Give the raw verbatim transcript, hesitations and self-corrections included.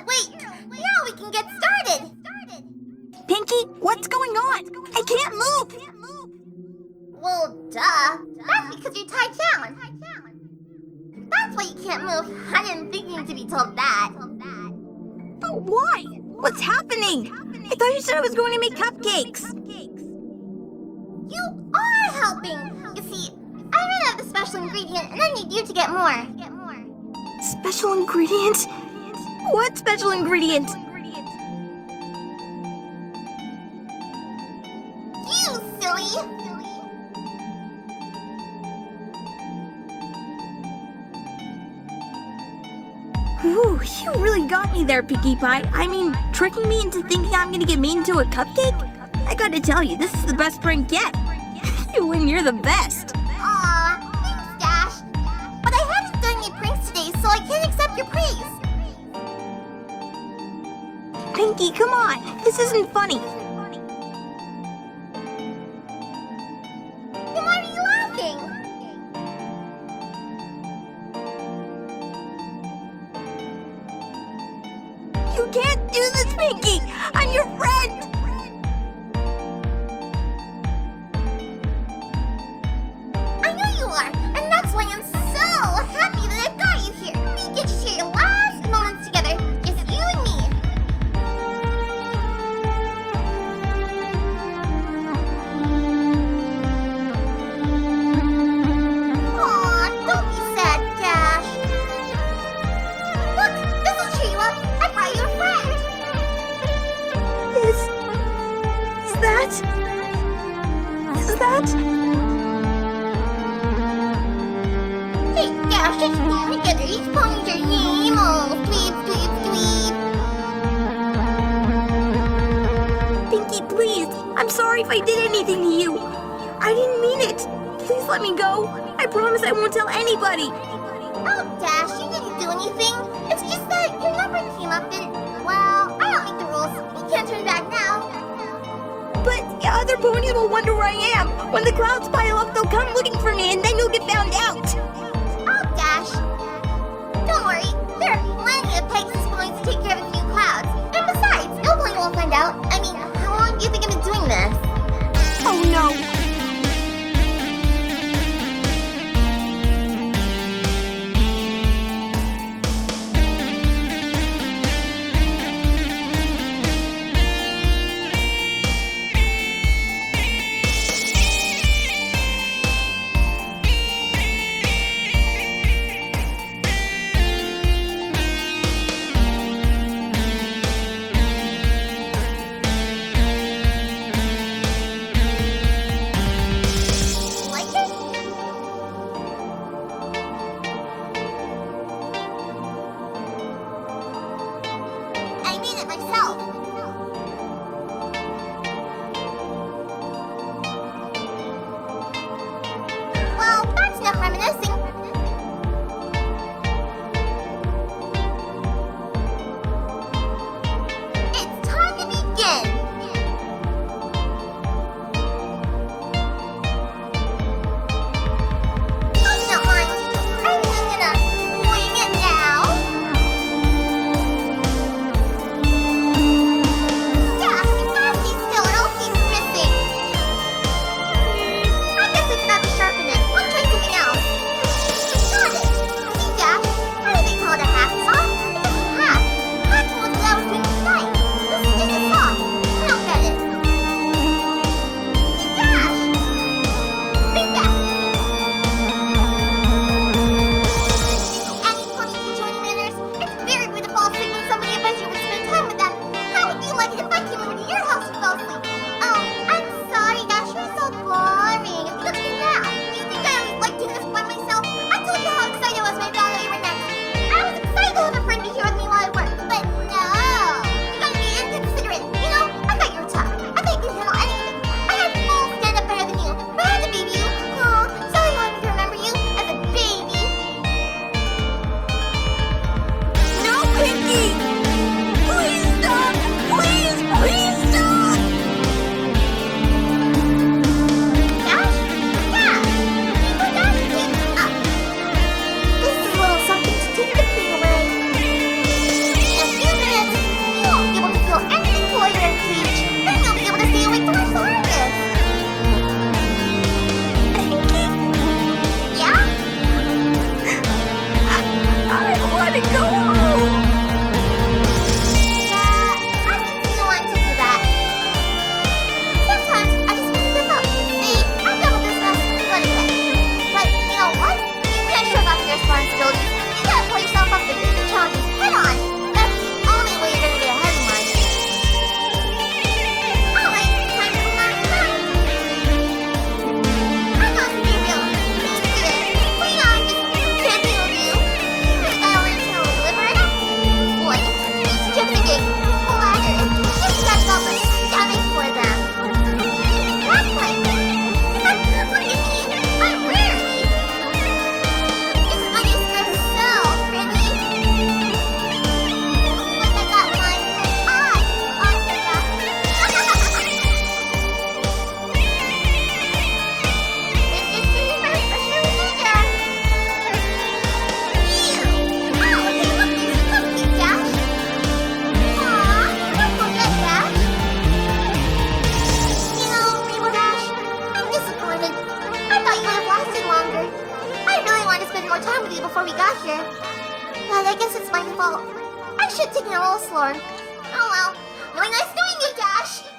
wait! Now we can get started! Pinky, what's going on? I can't move! Well, duh. That's because you're tied down. That's why you can't move. I didn't think you to be told that. But why? What's happening? I thought you said I was going to make cupcakes. You are helping! You see, I ran out of the special ingredient and I need you to get more. Special ingredient? What special ingredient? You silly! Ooh, you really got me there, Pinkie Pie. I mean, tricking me into thinking I'm gonna get made into a cupcake? I gotta tell you, this is the best prank yet. You win, you're the best. Aw, thanks, Dash. But I haven't done any pranks today, so I can't accept your praise. Pinky, come on. This isn't funny. Then why are you laughing? You can't do this, Pinky. I'm your friend. I know you are, and that's why I'm so happy that I've got you here. We get to share your last moments together, just you and me. Aw, don't be sad, Dash. Look, this will cheer you up. I brought you a friend. Is... Is that... Is that... Hey, Dash, let's be together. Each pony's your name. Oh, sweet, sweet, sweet. Pinky, please. I'm sorry if I did anything to you. I didn't mean it. Please let me go. I promise I won't tell anybody. Oh, Dash, you didn't do anything. It's just that your number came up and, well, I don't make the rules. You can't turn back now. But the other ponies will wonder where I am. When the clouds pile up, they'll come looking for me, and then you'll get found out. Oh, Dash. Don't worry. There are plenty of Pegasus ponies to take care of a few clouds. And besides, no pony won't find out. I mean, how long do you think I've been doing this? Oh no. here. But I guess it's my fault. I should have taken it a little slower. Oh well. Really nice knowing you, Dash.